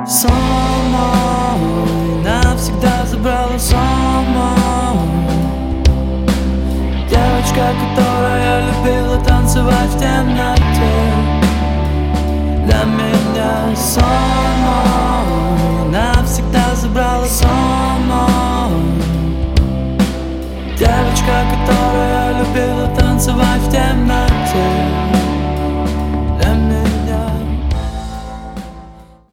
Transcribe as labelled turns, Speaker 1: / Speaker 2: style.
Speaker 1: Со мной навсегда забрала самой. Девочка, которая любила танцевать в темноте. Для меня со мной навсегда забрала самой. Девочка, которая любила танцевать в темноте.